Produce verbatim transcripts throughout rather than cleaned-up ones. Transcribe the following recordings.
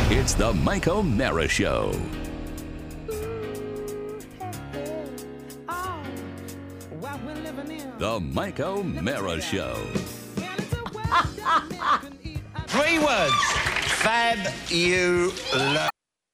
It's the Mike O'Mara Show. The Mike O'Mara Show. Three words. Fabulous.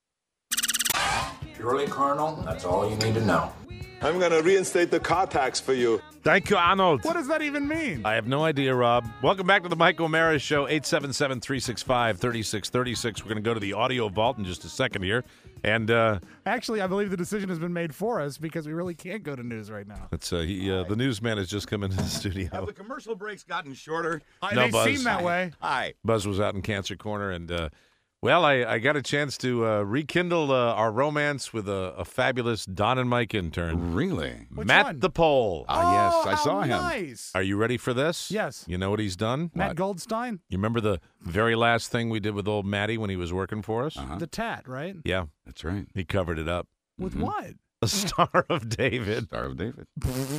Purely carnal, that's all you need to know. I'm going to reinstate the car tax for you. Thank you, Arnold. What does that even mean? I have no idea, Rob. Welcome back to the Mike O'Mara Show, eight seven seven, three six five, three six three six. We're going to go to the audio vault in just a second here. And uh, Actually, I believe the decision has been made for us because we really can't go to news right now. it's uh, he, uh, the newsman has just come into the studio. Have the commercial breaks gotten shorter? I, No, they Buzz. seem that way. Hi. Buzz was out in Cancer Corner, and, uh, well, I, I got a chance to uh, rekindle uh, our romance with a, a fabulous Don and Mike intern. Really? Which Matt one? the Pole. Ah, yes, Oh, I how saw him. Nice. Are you ready for this? Yes. You know what he's done? Matt What? Goldstein, You remember the very last thing we did with old Matty when he was working for us? Uh-huh. the tat, right? Yeah, That's right. he covered it up. With Mhm. what? The Star of David. Star of David.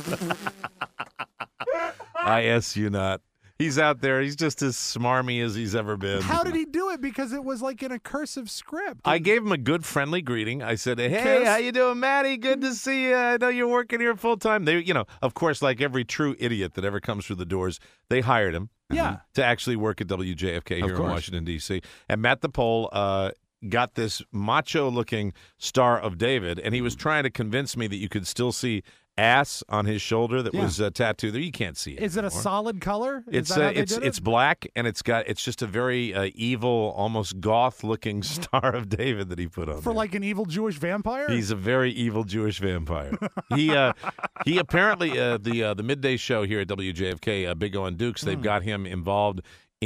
I S you not. He's out there. He's just as smarmy as he's ever been. How did he do it? Because it was like in a cursive script. I gave him a good friendly greeting. I said, "Hey, Kiss. how you doing, Matty? Good to see you. I know you're working here full time." They, you know, of course, like every true idiot that ever comes through the doors, they hired him yeah. to actually work at W J F K Of here in course. Washington D C. And Matt the Pole uh, got this macho-looking Star of David, and he was trying to convince me that you could still see ass on his shoulder that Yeah. was uh, tattooed there. You can't see it. Is it a anymore. solid color? Is It's that uh, how they it's did it? it's black, and it's got it's just a very uh, evil, almost goth-looking Star of David that he put on for there. like an evil Jewish vampire? He's a very evil Jewish vampire. he uh, he apparently uh, the uh, the midday show here at W J F K, uh, Big O and Dukes, they've got him involved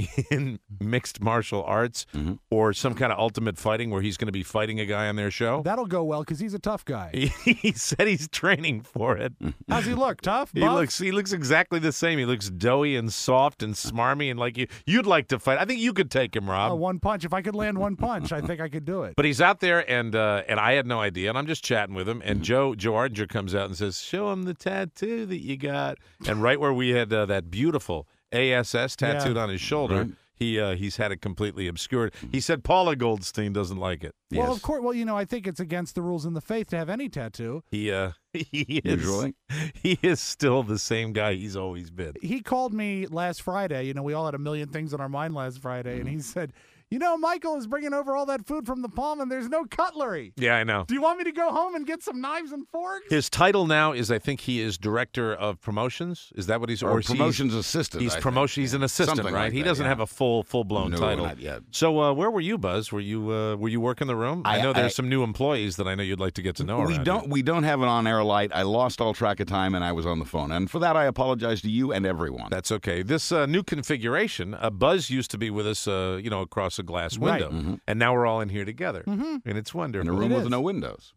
in mixed martial arts Mm-hmm. or some kind of ultimate fighting where he's going to be fighting a guy on their show. That'll go well because he's a tough guy. He, he said he's training for it. How's he look? Tough? He Buff? looks he looks exactly the same. He looks doughy and soft and smarmy and like you you'd like to fight. I think you could take him, Rob. Oh, one punch. If I could land one punch, I think I could do it. But he's out there, and uh, and I had no idea, and I'm just chatting with him. And Joe Joe Ardinger comes out and says, "Show him the tattoo that you got." And right where we had uh, that beautiful A S S tattooed Yeah. on his shoulder, Right. he uh, he's had it completely obscured. He said Paula Goldstein doesn't like it. Well, Yes. of course. Well, you know, I think it's against the rules in the faith to have any tattoo. He uh, he is Usually. he is still the same guy he's always been. He called me last Friday. You know, we all had a million things on our mind last Friday, and he said, "You know, Michael is bringing over all that food from the Palm, and there's no cutlery. Yeah, I know. Do you want me to go home and get some knives and forks?" His title now is, I think, he is director of promotions. Is that what he's Or he's- promotions assistant. He's I think. promotion. He's an assistant, Something right? like he that, doesn't yeah. have a full full blown No, title. not yet. So uh, where were you, Buzz? Were you uh, were you working the room? I, I- know there's I- some new employees that I know you'd like to get to know. We around don't here. we don't have an on-air light. I lost all track of time, and I was on the phone. And for that, I apologize to you and everyone. That's okay. This uh, new configuration, uh, Buzz used to be with us, uh, you know, across a glass Right. window, and now we're all in here together, Mm-hmm. and it's in wonderful. a room It with is. no windows.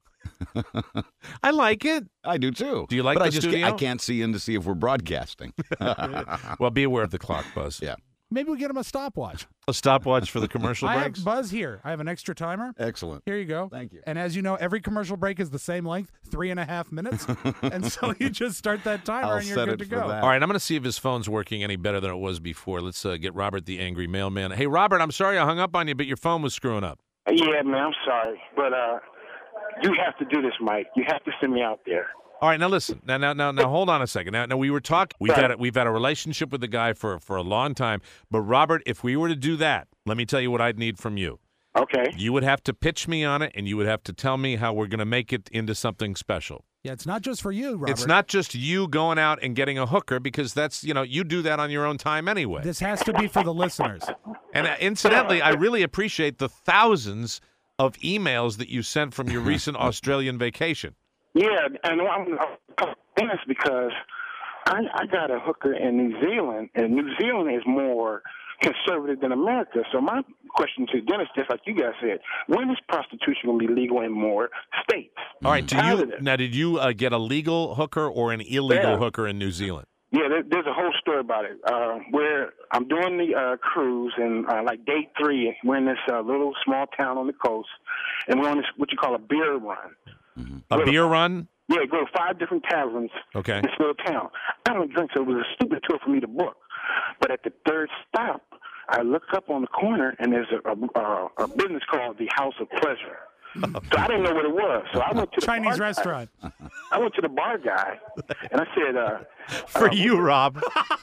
I like it. I do too. Do you like but the I just studio? Can't, I can't see in to see if we're broadcasting. Well, be aware of the clock, Buzz. Yeah. Maybe we get him a stopwatch. A stopwatch for the commercial I breaks. have Buzz here. I have an extra timer. Excellent. Here you go. Thank you. And as you know, every commercial break is the same length, three and a half minutes. And so you just start that timer I'll and you're set good it to for go. that. All right, I'm going to see if his phone's working any better than it was before. Let's uh, get Robert, the angry mailman. Hey, Robert, I'm sorry I hung up on you, but your phone was screwing up. Yeah, man, I'm sorry, but uh, you have to do this, Mike. You have to send me out there. All right, now listen. Now, now, now, now, hold on a second. Now, now we were talking. We've had a, we've had a relationship with the guy for for a long time. But Robert, if we were to do that, let me tell you what I'd need from you. Okay. You would have to pitch me on it, and you would have to tell me how we're going to make it into something special. Yeah, it's not just for you, Robert. It's not just you going out and getting a hooker, because that's, you know, you do that on your own time anyway. This has to be for the listeners. And uh, incidentally, I really appreciate the thousands of emails that you sent from your recent Australian vacation. Yeah, and I'm, I'm this because I, I got a hooker in New Zealand, and New Zealand is more conservative than America. So my question to Dennis, just like you guys said, when is prostitution going to be legal in more states? All right, do How you did it? now? Did you uh, get a legal hooker or an illegal Yeah. hooker in New Zealand? Yeah, there, there's a whole story about it. Uh, where I'm doing the uh, cruise, and uh, like day three, we're in this uh, little small town on the coast, and we're on this what you call a beer run. A Well, beer run? Yeah, go to five different taverns Okay. in this little town. I don't drink, so it was a stupid tour for me to book. But at the third stop, I look up on the corner, and there's a, a, a business called the House of Pleasure. So I didn't know what it was. So I went to the Chinese bar restaurant. Guy. I went to the bar guy, and I said, uh, For uh, you, Rob.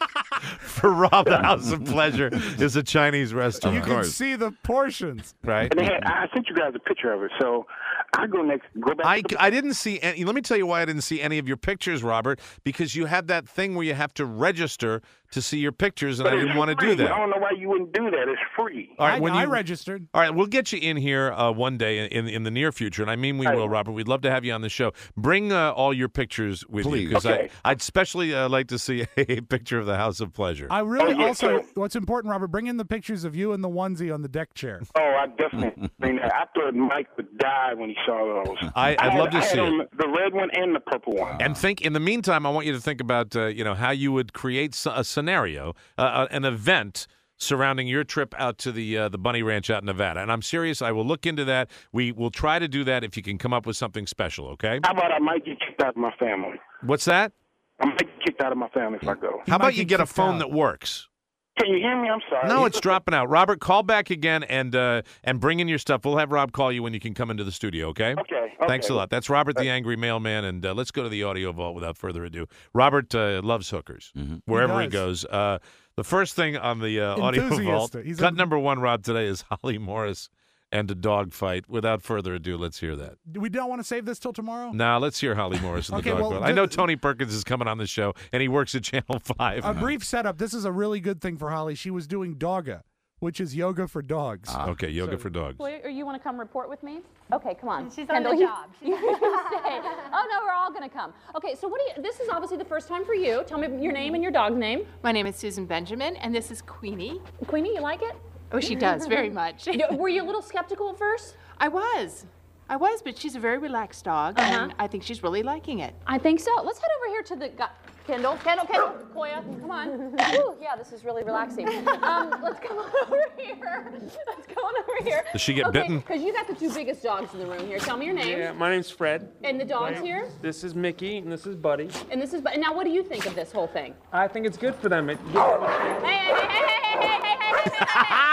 For Rob, the House of Pleasure is a Chinese restaurant. You can see the portions. Right. And they had, I sent you guys a picture of it. So I go next, go back. I, to the I didn't see any. Let me tell you why I didn't see any of your pictures, Robert, because you had that thing where you have to register to see your pictures, and But I it's didn't want to free. do that. I don't know why you wouldn't do that. It's free. All right, I, when I you, registered. All right, we'll get you in here uh, one day in in the near future, and I mean we Right. will, Robert. We'd love to have you on the show. Bring uh, all your pictures with Please. you, because Okay. I'd especially uh, like to see a picture of the House of Pleasure. I really Oh, yeah, also, so- what's important, Robert, bring in the pictures of you in the onesie on the deck chair. Oh, I definitely. I mean, I thought Mike would die when he saw those. I- I'd had- love to I had see it. on the red one and the purple one. And think. In the meantime, I want you to think about uh, you know how you would create s- a scenario, uh, an event surrounding your trip out to the uh, the Bunny Ranch out in Nevada. And I'm serious. I will look into that. We will try to do that if you can come up with something special. Okay? How about I might get kicked out of my family? What's that? I might get kicked out of my family if I go. How might about you get get a kicked phone out. that works? Can you hear me? I'm sorry. No, it's dropping out. Robert, call back again and uh, and bring in your stuff. We'll have Rob call you when you can come into the studio, okay? Okay. Thanks a okay. lot. That's Robert the Angry Mailman, and uh, let's go to the audio vault without further ado. Robert uh, loves hookers, wherever he, He goes. Uh, the first thing on the uh, audio Enthusiast. vault, He's cut a- number one, Rob, today is Holly Morris and a dog fight. Without further ado, let's hear that. We don't want to save this till tomorrow? Now, let's hear Holly Morris and Okay, the dog well, fight. I know ju- Tony Perkins is coming on the show, and he works at Channel five. A brief setup. This is a really good thing for Holly. She was doing Dogga, which is yoga for dogs. Okay, yoga for dogs. Or you want to come report with me? Okay, come on. She's Kendall, on the you- job. You, you stay. Oh no, we're all going to come. Okay, so what do you? This is obviously the first time for you. Tell me your name and your dog's name. My name is Susan Benjamin, and this is Queenie. Queenie, you like it? Oh, she does very much. You know, were you a little skeptical at first? I was. I was, but she's a very relaxed dog, Uh-huh. and I think she's really liking it. I think so. Let's head over here to the gu- Kendall. Kendall, Kendall, Koya, come on. Ooh, yeah, this is really relaxing. Um, let's come on over here. Let's go on over here. Does she get okay, bitten? Because you got the two biggest dogs in the room here. Tell me your name. Yeah, my name's Fred. And the dog's here. This is Mickey, and this is Buddy. And this is. And now, what do you think of this whole thing? I think it's good for them. It gives them a chance. Hey, hey, hey, hey, hey, hey, hey, hey, hey,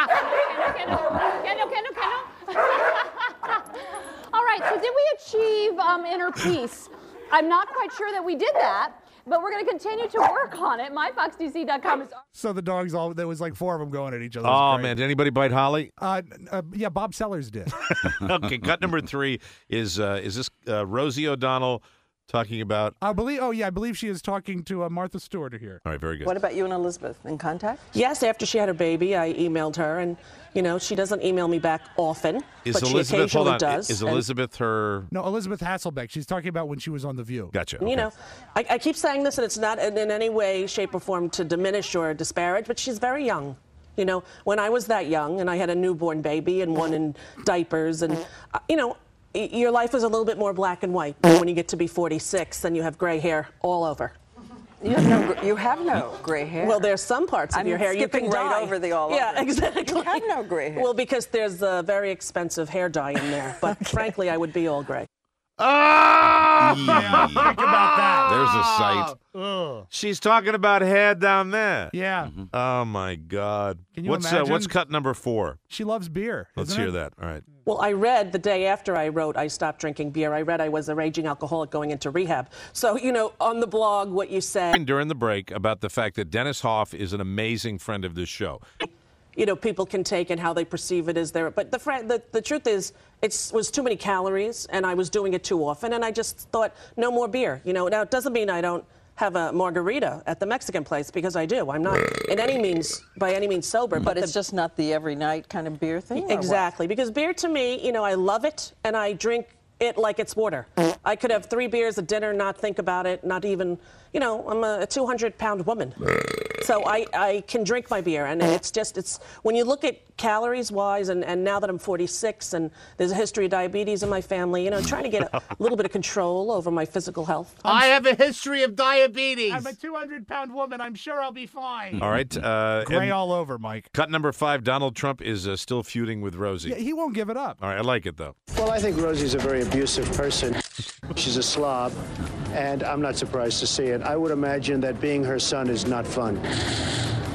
hey, Kendall, Kendall, Kendall, Kendall, Kendall. All right, so did we achieve um, inner peace? I'm not quite sure that we did that, but we're going to continue to work on it. my fox d c dot com is. So the dogs all, there was like four of them going at each other. It Oh, was great. man. Did anybody bite Holly? Uh, uh, yeah, Bob Sellers did. Okay, cut number three is uh, is this uh, Rosie O'Donnell talking about? I believe. Oh, yeah, I believe she is talking to uh, Martha Stewart here. All right, very good. What about you and Elizabeth? In contact? Yes, after she had her baby, I emailed her, and you know she doesn't email me back often, Is but Elizabeth? she Hold occasionally on. does. Is and, Elizabeth her? No, Elizabeth Hasselbeck. She's talking about when she was on The View. Gotcha. You okay. know, I, I keep saying this, and it's not in, in any way, shape, or form to diminish or disparage, but she's very young. You know, when I was that young, and I had a newborn baby and one in diapers, and uh, you know. y- Your life is a little bit more black and white. When you get to be forty-six, then you have gray hair all over. You have no, gr- you have no gray hair. Well, there's some parts of I'm your hair you skipping can right dye. over the all Yeah, over. exactly. You have no gray hair. Well, because there's a very expensive hair dye in there. But frankly, I would be all gray. Oh! Yeah, think about that. There's a sight. Ugh. She's talking about hair down there. Yeah, Oh my God. Can you what's uh, imagine? what's cut number four? she loves beer. Let's isn't hear it? that. All right. Well, I read the day after I wrote I stopped drinking beer, I read I was a raging alcoholic going into rehab. So, you know, on the blog, what you said, During the break about the fact that Dennis Hoff is an amazing friend of this show. you know, people can take and how they perceive it is there. But the, fr- the, the truth is, it was too many calories, and I was doing it too often, and I just thought, no more beer. You know, now it doesn't mean I don't have a margarita at the Mexican place, because I do. I'm not in any means, by any means sober. but the- it's just not the every night kind of beer thing? or what? Exactly, because beer to me, you know, I love it, and I drink it like it's water. I could have three beers at dinner, not think about it, not even, you know, I'm a two hundred pound woman. So I, I can drink my beer, and it's just, it's, when you look at calories-wise, and, and now that I'm forty-six, and there's a history of diabetes in my family, you know, trying to get a little bit of control over my physical health. I have a history of diabetes. I'm a two hundred pound woman. I'm sure I'll be fine. All right. Uh, Gray and all over, Mike. cut number five. Donald Trump is uh, still feuding with Rosie. Yeah, he won't give it up. All right. I like it though. Well, I think Rosie's a very abusive person. She's a slob, and I'm not surprised to see it. I would imagine that being her son is not fun.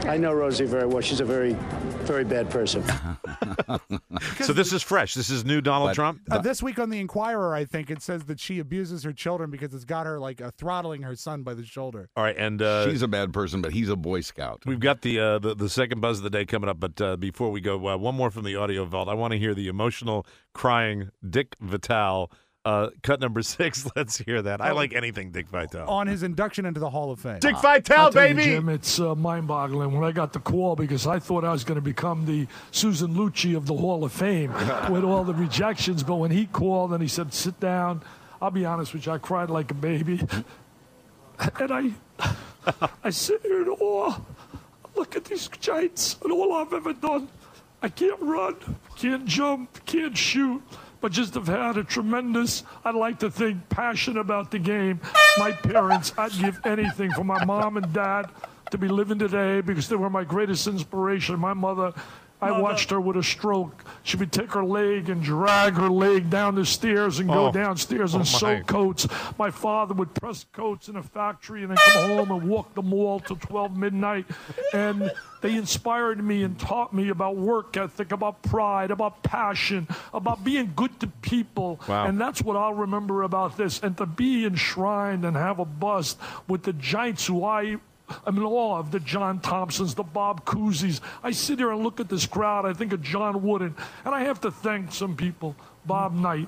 I know Rosie very well. She's a very, very bad person. So this is fresh. This is new Donald But- Trump? Uh, this week on the Inquirer, I think it says that she abuses her children because it's got her like uh, throttling her son by the shoulder. All right, and uh, She's a bad person, but he's a Boy Scout. we've got the, uh, the the second buzz of the day coming up. But uh, before we go, uh, one more from the audio vault. I want to hear the emotional, crying Dick Vitale. Uh, cut number six. Let's hear that. I like anything Dick Vitale. On his induction into the Hall of Fame. Dick Vitale, I'll tell you, baby. Jim, it's uh, mind-boggling when I got the call because I thought I was going to become the Susan Lucci of the Hall of Fame with all the rejections. But when he called and he said, "Sit down," I'll be honest with you, I cried like a baby, and I, I sit here in awe. Look at these giants and all I've ever done. I can't run, can't jump, can't shoot. But just have had a tremendous, I'd like to think, passion about the game. My parents, I'd give anything for my mom and dad to be living today because they were my greatest inspiration. My mother, I watched her with a stroke. She would take her leg and drag her leg down the stairs and go Oh. downstairs Oh, and my. sew coats. My father would press coats in a factory and then come home and walk the mall till twelve midnight. And they inspired me and taught me about work ethic, about pride, about passion, about being good to people. Wow. And that's what I'll remember about this. And to be enshrined and have a bust with the giants who I I'm in awe of, the John Thompsons, the Bob Cousy's. I sit here and look at this crowd. I think of John Wooden. And I have to thank some people. Bob Knight.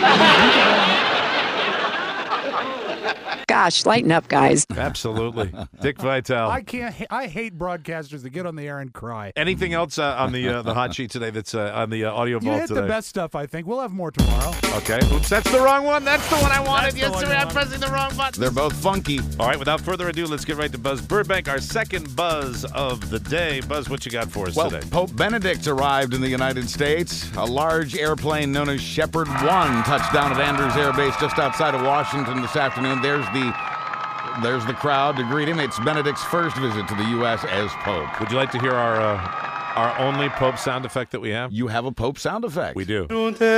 Gosh, lighten up, guys. Absolutely. Dick Vitale. I can't. ha- I hate broadcasters that get on the air and cry. Anything else uh, on the uh, the hot sheet today that's uh, on the uh, audio You vault hit today? the best stuff, I think. We'll have more tomorrow. Okay. Oops, that's the wrong one. That's the one I wanted. That's the Yes, one sir. you I'm wanted. pressing the wrong button. They're both funky. All right, without further ado, let's get right to Buzz Burbank, our second buzz of the day. Buzz, what you got for us Well, today? Pope Benedict arrived in the United States. A large airplane known as Shepherd One touched down at Andrews Air Base just outside of Washington this afternoon. There's the there's the crowd to greet him. It's Benedict's first visit to the U S as Pope. Would you like to hear our uh, our only Pope sound effect that we have? You have a Pope sound effect. We do.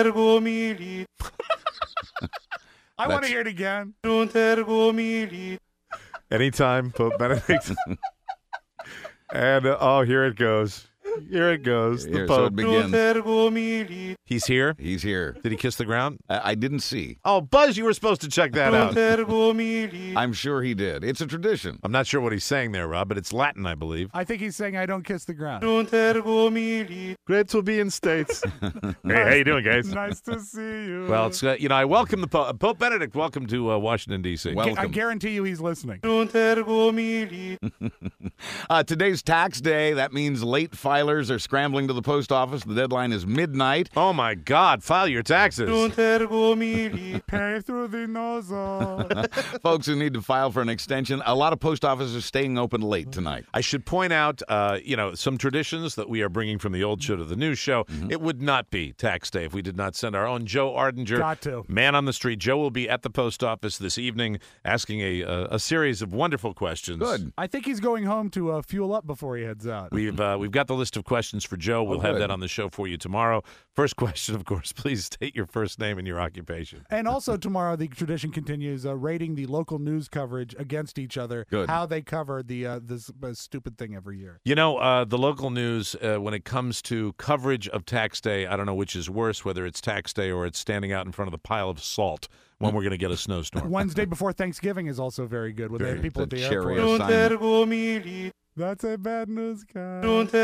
I want to That's- hear it again. Anytime, Pope Benedict. And uh, oh, here it goes. Here it goes. The Here, so it Pope. begins. He's here. He's here. Did he kiss the ground? I, I didn't see. Oh, Buzz, you were supposed to check that out. I'm sure he did. It's a tradition. I'm not sure what he's saying there, Rob, but it's Latin, I believe. I think he's saying, "I don't kiss the ground." Great to be in States. Hey, how you doing, guys? Nice to see you. Well, it's uh, you know, I welcome the Pope. Pope Benedict. Welcome to uh, Washington D C. Welcome. I guarantee you, he's listening. Uh, today's tax day. That means late filers are scrambling to the post office. The deadline is midnight. Oh my God! File your taxes. Pay through the nozzle. Folks who need to file for an extension. A lot of post offices are staying open late tonight. I should point out, uh, you know, some traditions that we are bringing from the old show to the new show. Mm-hmm. It would not be tax day if we did not send our own Joe Ardinger, Got to. man on the street. Joe will be at the post office this evening asking a a, a series of wonderful questions. Good. I think he's going home to uh, fuel up before he heads out. We've uh, we've got the list of questions for Joe. We'll Oh, have good. that on the show for you tomorrow. First question, of course. Please state your first name and your occupation. And also tomorrow, the tradition continues, uh, rating the local news coverage against each other. Good. How they cover the uh, this uh, stupid thing every year. You know, uh, the local news, uh, when it comes to coverage of tax day, I don't know which is worse, whether it's tax day or it's standing out in front of the pile of salt when we're going to get a snowstorm. Wednesday before Thanksgiving is also very good when they have people at The the cherry airport. assignment. That's a bad news guy.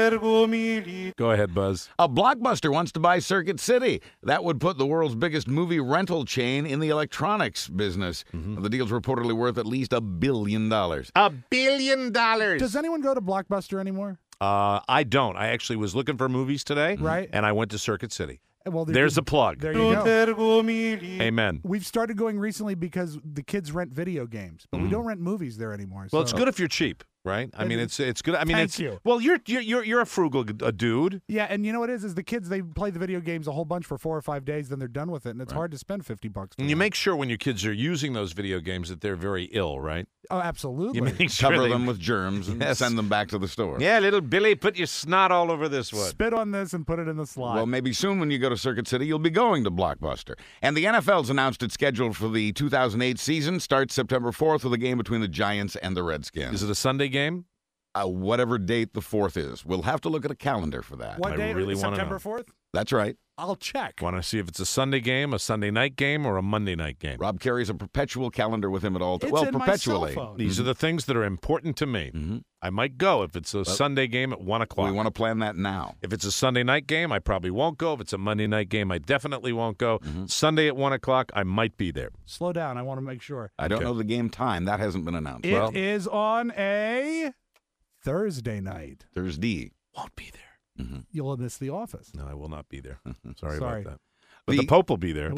Go ahead, Buzz. A Blockbuster wants to buy Circuit City. That would put the world's biggest movie rental chain in the electronics business. Mm-hmm. The deal's reportedly worth at least a billion dollars. A billion dollars. Does anyone go to Blockbuster anymore? Uh, I don't. I actually was looking for movies today, Right. and I went to Circuit City. Well, they- There's a plug. There you go. Amen. We've started going recently because the kids rent video games, but we don't rent movies there anymore. Well, it's so- good if you're cheap, right? I mean, it's it's good. I mean, Thank it's you. well, you're you're you're, you're a frugal g- a dude. Yeah, and you know what it is? Is the kids, they play the video games a whole bunch for four or five days, then they're done with it, and it's hard to spend fifty bucks. For And you them. make sure when your kids are using those video games that they're very ill, right? Oh, absolutely. You make sure Cover they- them with germs and Yes. send them back to the store. Yeah, little Billy, put your snot all over this one. Spit on this and put it in the slot. Well, maybe soon when you go to Circuit City, you'll be going to Blockbuster. And the N F L's announced its schedule for the two thousand eight season. Starts September fourth with a game between the Giants and the Redskins. Is it a Sunday game? Uh, whatever date the fourth is. We'll have to look at a calendar for that. What I day? really wanna September know. fourth? That's right. I'll check. Want to see if it's a Sunday game, a Sunday night game, or a Monday night game? Rob carries a perpetual calendar with him at all times. It's Well, in my perpetually. cell phone. These are the things that are important to me. Mm-hmm. I might go if it's a Sunday game at one o'clock. We want to plan that now. If it's a Sunday night game, I probably won't go. If it's a Monday night game, I definitely won't go. Mm-hmm. Sunday at one o'clock, I might be there. Slow down. I want to make sure. I don't Okay. know the game time. That hasn't been announced. It well, is on a Thursday night. Thursday. Won't be there. Mm-hmm. You'll miss The Office. No, I will not be there. Sorry, Sorry. about that. But The- the Pope will be there.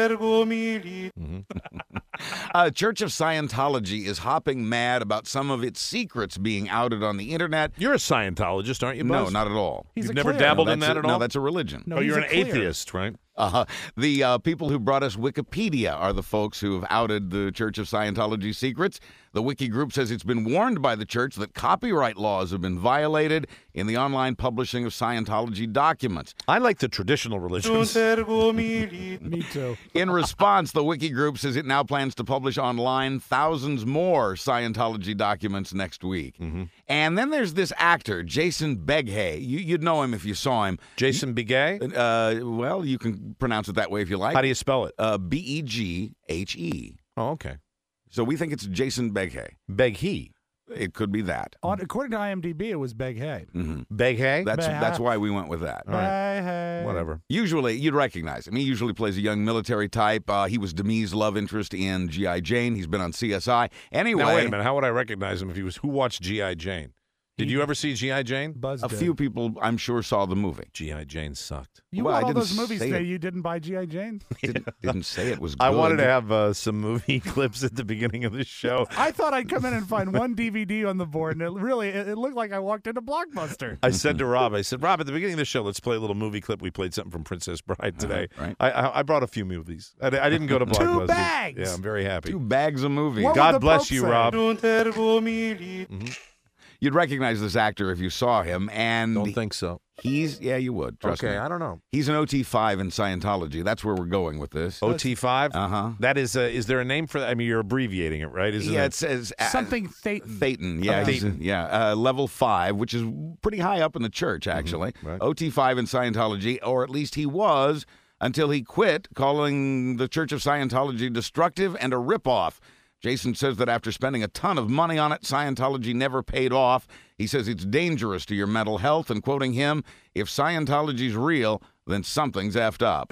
Uh, Church of Scientology is hopping mad about some of its secrets being outed on the internet. You're a Scientologist, aren't you, No, Buzz? not at all. He's You've a never clear. dabbled no, in that's that a, at all? No, that's a religion. No, oh, he's you're a an clear. atheist, right? Uh, the uh, people who brought us Wikipedia are the folks who have outed the Church of Scientology secrets. The Wiki group says it's been warned by the church that copyright laws have been violated in the online publishing of Scientology documents. I like the traditional religions. Me too. In response, the Wiki group says it now plans to publish online thousands more Scientology documents next week. Mm-hmm. And then there's this actor, Jason Beghay. You, you'd know him if you saw him. Jason Begay? Uh, well, you can pronounce it that way if you like. How do you spell it? Uh, B E G H E. Oh, okay. So we think it's Jason Beghay. Beghe. It could be that. On, according to IMDb, it was Beghay. Mm-hmm. Beghay? That's Beghay. that's why we went with that. All right. Beghay. Whatever. Usually, you'd recognize him. He usually plays a young military type. Uh, he was Demi's love interest in G I. Jane. He's been on C S I. Anyway, Now, wait a minute. How would I recognize him if he was... Who watched G I. Jane? Did you ever see G I. Jane? Buzz a did. few people, I'm sure, saw the movie. G I. Jane sucked. You Well, want I all didn't those movies say that it. you didn't buy G I. Jane? Didn't, didn't say it was good. I wanted to have uh, some movie clips at the beginning of the show. I thought I'd come in and find one D V D on the board, and it really it, it looked like I walked into Blockbuster. I said to Rob, I said, Rob, at the beginning of the show, let's play a little movie clip. We played something from Princess Bride today. Uh, right. I, I I brought a few movies. I, I didn't go to Blockbuster. bags! Yeah, I'm very happy. Two bags of movies. What would God the bless Pope you, say? Rob. Mm-hmm. You'd recognize this actor if you saw him, and Don't think so. he's yeah, you would. Trust Okay, me. I don't know. He's an O T five in Scientology. That's where we're going with this. O T five? Uh huh. That is, uh, is there a name for that? I mean, you're abbreviating it, right? Isn't Yeah, it? it says uh, Something Thetan. Thetan, yeah, Okay. he's- yeah, uh, level five, which is pretty high up in the church, actually. Mm-hmm. right. O T five in Scientology, or at least he was until he quit, calling the Church of Scientology destructive and a ripoff. Jason says that after spending a ton of money on it, Scientology never paid off. He says it's dangerous to your mental health, and quoting him, if Scientology's real, then something's effed up.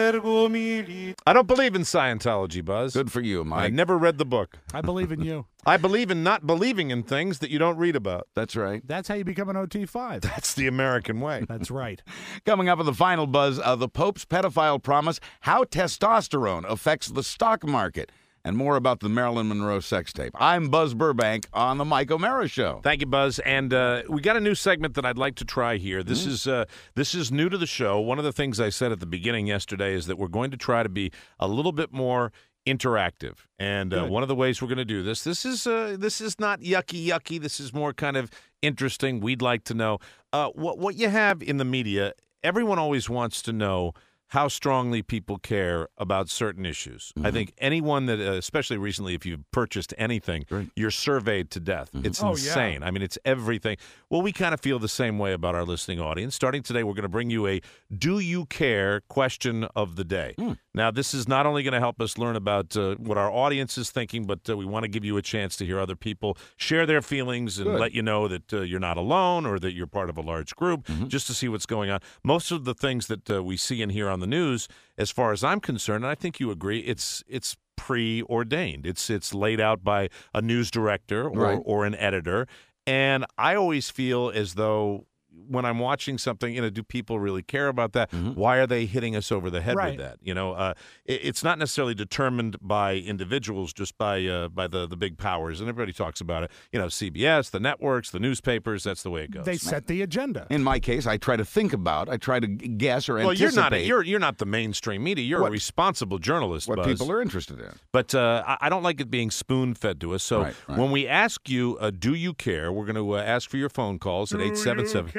I don't believe in Scientology, Buzz. Good for you, I Mike. never read the book. I believe in you. I believe in not believing in things that you don't read about. That's right. That's how you become an O T five. That's the American way. That's right. Coming up in the final buzz, uh, the Pope's pedophile promise, how testosterone affects the stock market, and more about the Marilyn Monroe sex tape. I'm Buzz Burbank on the Mike O'Mara Show. Thank you, Buzz. And uh, we got a new segment that I'd like to try here. This is uh, this is new to the show. One of the things I said at the beginning yesterday is that we're going to try to be a little bit more interactive. And uh, one of the ways we're going to do this, this is uh, this is not yucky yucky. This is more kind of interesting. We'd like to know uh, what what you have in the media. Everyone always wants to know how strongly people care about certain issues. Mm-hmm. I think anyone that, uh, especially recently, if you've purchased anything, Right. you're surveyed to death. Mm-hmm. It's Oh, yeah. insane. I mean, it's everything. Well, we kind of feel the same way about our listening audience. Starting today, we're going to bring you a Do You Care question of the day. Mm. Now, this is not only going to help us learn about uh, what our audience is thinking, but uh, we want to give you a chance to hear other people share their feelings and Good. let you know that uh, you're not alone or that you're part of a large group, Mm-hmm. just to see what's going on. Most of the things that uh, we see and hear on the news, as far as I'm concerned, and I think you agree, it's it's preordained. It's it's laid out by a news director or, Right. or an editor. And I always feel as though when I'm watching something, you know, do people really care about that? Mm-hmm. Why are they hitting us over the head Right. with that? You know, uh, it, it's not necessarily determined by individuals, just by uh, by the, the big powers. And everybody talks about it. You know, C B S, the networks, the newspapers. That's the way it goes. They set the agenda. In my case, I try to think about, I try to g- guess or well, anticipate you're not you're you're not the mainstream media. You're What- a responsible journalist, what Buzz. people are interested in. But uh, I I don't like it being spoon fed to us. So Right, right. when we ask you, uh, do you care? We're going to uh, ask for your phone calls at eight seven seven.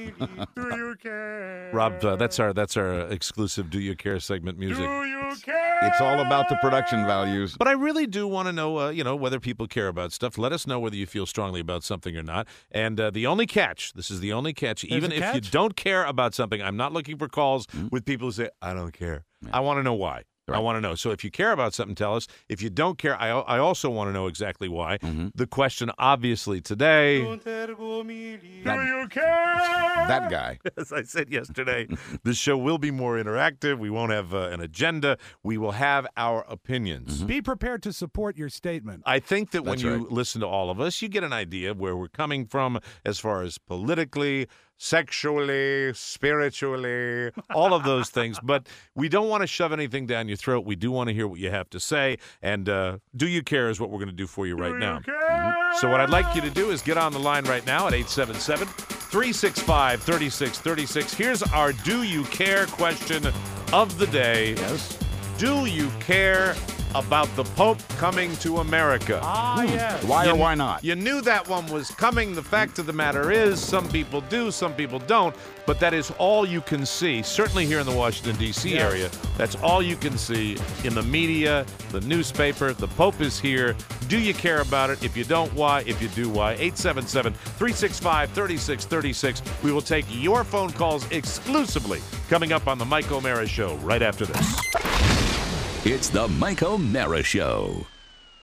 Do you care? Rob, uh, that's our that's our exclusive "Do You Care" segment music. Do you care? It's all about the production values. But I really do want to know, uh, you know, whether people care about stuff. Let us know whether you feel strongly about something or not. And uh, the only catch, this is the only catch, There's even a if catch? you don't care about something, I'm not looking for calls mm-hmm. with people who say, I don't care. Yeah. I want to know why. Right. I want to know. So if you care about something, tell us. If you don't care, I, I also want to know exactly why. Mm-hmm. The question, obviously, today... That, do you care? That guy. As I said yesterday, the show will be more interactive. We won't have uh, an agenda. We will have our opinions. Mm-hmm. Be prepared to support your statement. I think that That's when you right. listen to all of us, you get an idea of where we're coming from as far as politically, sexually, spiritually, all of those things. But we don't want to shove anything down your throat. We do want to hear what you have to say. And uh, do you care is what we're going to do for you right do now. You care? So what I'd like you to do is get on the line right now at eight seven seven, three six five, three six three six. Here's our Do You Care question of the day. Yes. Do you care about the Pope coming to America? Ah, hmm. yes. Why you, or why not? You knew that one was coming. The fact of the matter is, some people do, some people don't. But that is all you can see, certainly here in the Washington, D C Yes. area. That's all you can see in the media, the newspaper. The Pope is here. Do you care about it? If you don't, why? If you do, why? eight seven seven, three six five, three six three six. We will take your phone calls exclusively coming up on the Mike O'Mara Show right after this. It's the Mike O'Mara Show.